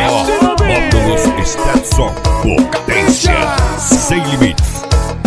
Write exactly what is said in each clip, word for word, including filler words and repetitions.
O, Módulos Stetson, potência sem limites.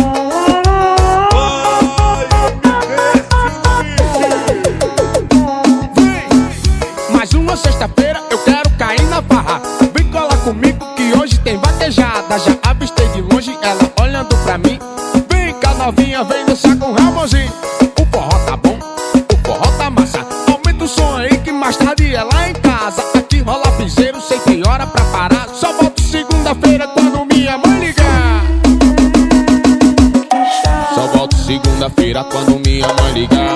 Mais uma sexta-feira eu quero cair na farra. Vem colar comigo que hoje tem vaquejada. Já avistei de longe ela olhando pra mim. Vem cá novinha, vem dançar com o Ramonzinho. O forró tá bom, o forró tá massa. Aumenta o som aí que mais tarde é lá em casa. Aqui rola piseiro, sei tem hora pra parar. Só volto segunda-feira quando minha mãe ligar. Só volto segunda-feira quando minha mãe ligar.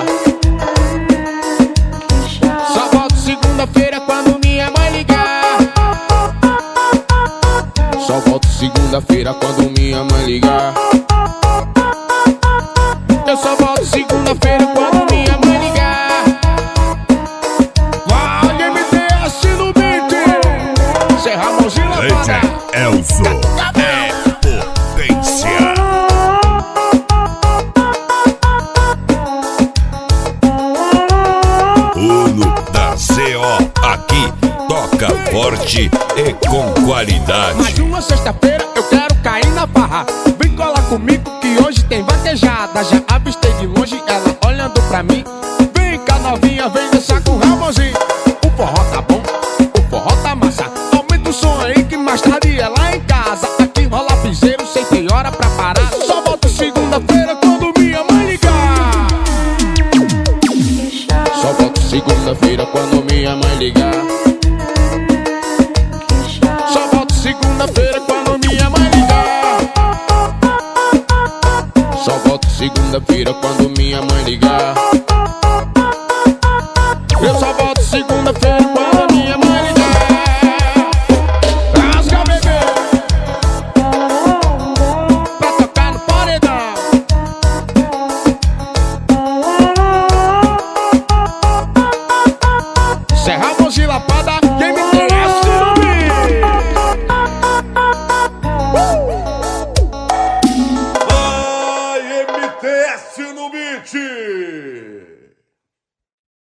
Só volto segunda-feira quando minha mãe ligar. Só volto segunda-feira quando minha mãe ligar. Eu só volto segunda-feira quando minha mãe ligar. Vai, M T S no beat. Cê Ramonzinho Lambada. Elzo é potência. Uno da C O, aqui toca forte e com qualidade. Mais uma sexta-feira eu quero cair na farra. Vem colar comigo que hoje tem vaquejada. Já avistei de longe ela olhando pra mim.